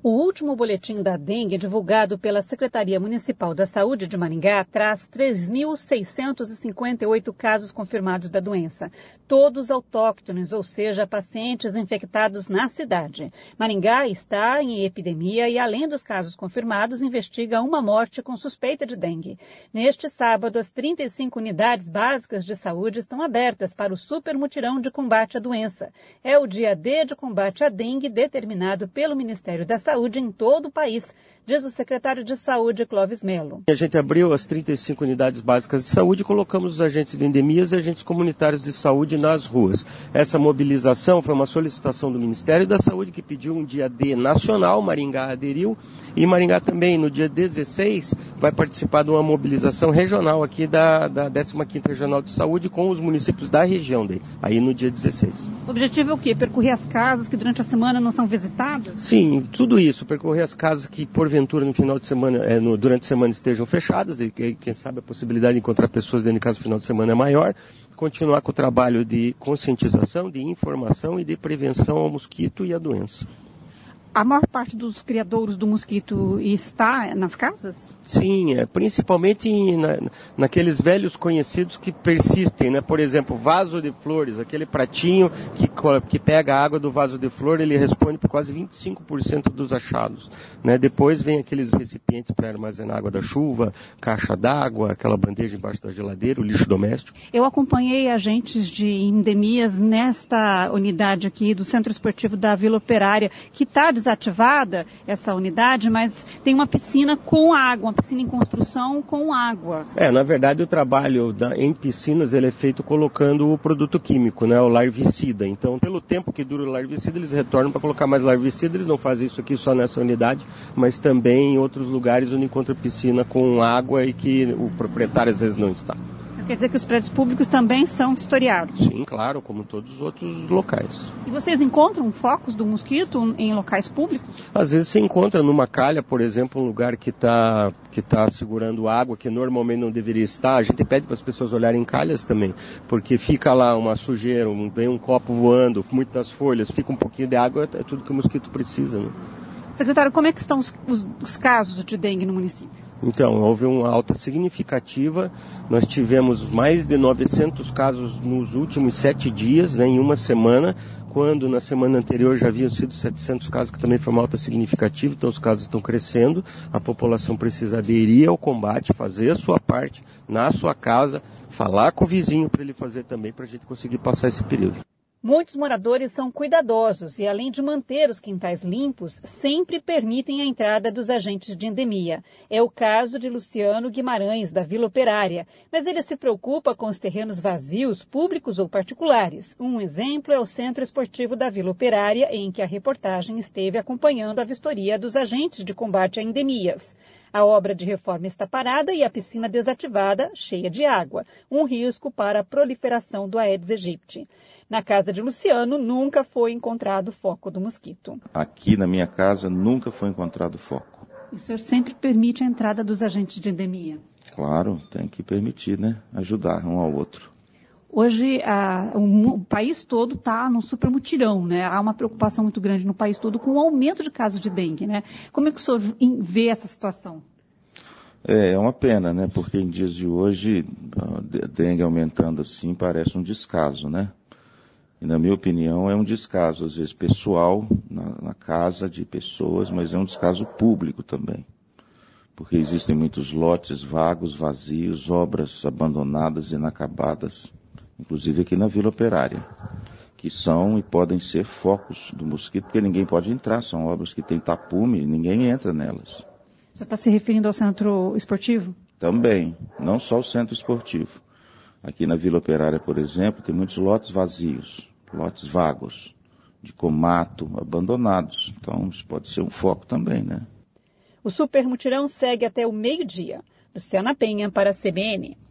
O último boletim da dengue, divulgado pela Secretaria Municipal da Saúde de Maringá, traz 3.658 casos confirmados da doença, todos autóctones, ou seja, pacientes infectados na cidade. Maringá está em epidemia e, além dos casos confirmados, investiga uma morte com suspeita de dengue. Neste sábado, as 35 unidades básicas de saúde estão abertas para o super mutirão de combate à doença. É o dia D de combate à dengue determinado pelo Ministério da Saúde em todo o país, diz o secretário de Saúde, Clóvis Melo. A gente abriu as 35 unidades básicas de saúde e colocamos os agentes de endemias e agentes comunitários de saúde nas ruas. Essa mobilização foi uma solicitação do Ministério da Saúde, que pediu um dia D nacional, Maringá aderiu, e Maringá também, no dia 16, vai participar de uma mobilização regional aqui da 15ª Regional de Saúde com os municípios da região dele, aí no dia 16. O objetivo é o quê? Percorrer as casas que durante a semana não são visitadas? Sim, tudo isso, percorrer as casas que porventura no final de semana, durante a semana estejam fechadas, e quem sabe a possibilidade de encontrar pessoas dentro de casa no final de semana é maior, continuar com o trabalho de conscientização, de informação e de prevenção ao mosquito e à doença. A maior parte dos criadouros do mosquito está nas casas? Sim, principalmente naqueles velhos conhecidos que persistem, né? Por exemplo, vaso de flores, aquele pratinho que pega a água do vaso de flor, ele responde por quase 25% dos achados, né? Depois vem aqueles recipientes para armazenar água da chuva, caixa d'água, aquela bandeja embaixo da geladeira, o lixo doméstico. Eu acompanhei agentes de endemias nesta unidade aqui do Centro Esportivo da Vila Operária, que está desativada, essa unidade, mas tem uma piscina com água, uma piscina em construção com água. Na verdade o trabalho em piscinas ele é feito colocando o produto químico, né, o larvicida. Então, pelo tempo que dura o larvicida, eles retornam para colocar mais larvicida. Eles não fazem isso aqui só nessa unidade, mas também em outros lugares onde encontra piscina com água e que o proprietário às vezes não está. Quer dizer que os prédios públicos também são vistoriados? Sim, claro, como todos os outros locais. E vocês encontram focos do mosquito em locais públicos? Às vezes você encontra numa calha, por exemplo, um lugar que tá segurando água, que normalmente não deveria estar. A gente pede para as pessoas olharem calhas também, porque fica lá uma sujeira, vem um copo voando, muitas folhas, fica um pouquinho de água, é tudo que o mosquito precisa, né? Secretário, como é que estão os casos de dengue no município? Então, houve uma alta significativa. Nós tivemos mais de 900 casos nos últimos 7 dias, né, em uma semana, quando na semana anterior já haviam sido 700 casos, que também foi uma alta significativa. Então, os casos estão crescendo. A população precisa aderir ao combate, fazer a sua parte na sua casa, falar com o vizinho para ele fazer também, para a gente conseguir passar esse período. Muitos moradores são cuidadosos e, além de manter os quintais limpos, sempre permitem a entrada dos agentes de endemia. É o caso de Luciano Guimarães, da Vila Operária. Mas ele se preocupa com os terrenos vazios, públicos ou particulares. Um exemplo é o Centro Esportivo da Vila Operária, em que a reportagem esteve acompanhando a vistoria dos agentes de combate a endemias. A obra de reforma está parada e a piscina desativada, cheia de água. Um risco para a proliferação do Aedes aegypti. Na casa de Luciano, nunca foi encontrado foco do mosquito. Aqui na minha casa, nunca foi encontrado foco. O senhor sempre permite a entrada dos agentes de endemia? Claro, tem que permitir, né? Ajudar um ao outro. Hoje, o país todo está num super mutirão, né? Há uma preocupação muito grande no país todo com o aumento de casos de dengue, né? Como é que o senhor vê essa situação? É uma pena, né? Porque em dias de hoje, a dengue aumentando assim parece um descaso, né? E, na minha opinião, é um descaso, às vezes, pessoal, na casa de pessoas, mas é um descaso público também. Porque existem muitos lotes vagos, vazios, obras abandonadas, inacabadas, inclusive aqui na Vila Operária, que são e podem ser focos do mosquito, porque ninguém pode entrar, são obras que têm tapume, ninguém entra nelas. O senhor está se referindo ao centro esportivo? Também, não só o centro esportivo. Aqui na Vila Operária, por exemplo, tem muitos lotes vazios, lotes vagos, de comato, abandonados. Então, isso pode ser um foco também, né? O super mutirão segue até o meio-dia. Luciana Penha para a CBN.